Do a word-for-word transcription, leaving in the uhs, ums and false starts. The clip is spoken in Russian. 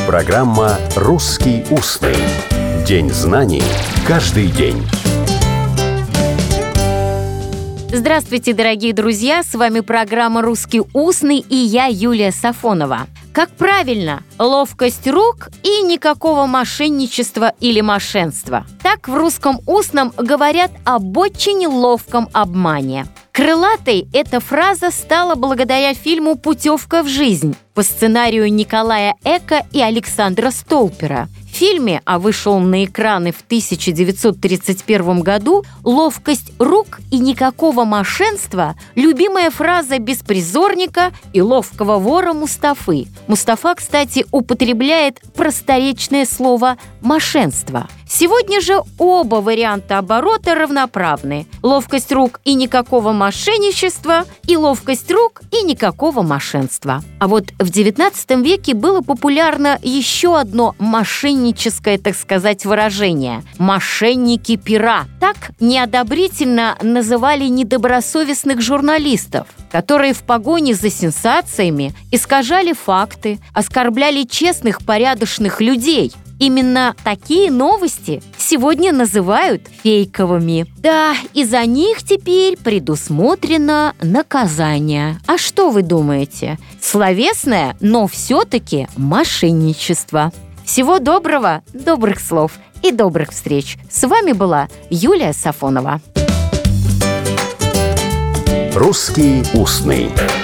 Программа «Русский устный». День знаний каждый день. Здравствуйте, дорогие друзья! С вами программа «Русский устный» и я, Юлия Сафонова. Как правильно? Ловкость рук и никакого мошенничества или мошенства. Так в русском устном говорят об очень ловком обмане. Крылатой эта фраза стала благодаря фильму «Путевка в жизнь» по сценарию Николая Эка и Александра Столпера. В фильме, а вышел на экраны в тысяча девятьсот тридцать первом году, ловкость рук и никакого мошенства – любимая фраза беспризорника и ловкого вора Мустафы. Мустафа, кстати, употребляет просторечное слово «мошенство». Сегодня же оба варианта оборота равноправны. Ловкость рук и никакого мошенничества, и ловкость рук и никакого мошенства. А вот в девятнадцатом веке было популярно еще одно мошенническое, так сказать, выражение – «мошенники пера». Так неодобрительно называли недобросовестных журналистов, которые в погоне за сенсациями искажали факты, оскорбляли честных, порядочных людей. Именно такие новости сегодня называют фейковыми. Да, и за них теперь предусмотрено наказание. А что вы думаете? Словесное, но все-таки мошенничество. Всего доброго, добрых слов и добрых встреч. С вами была Юлия Сафонова. «Русский устный».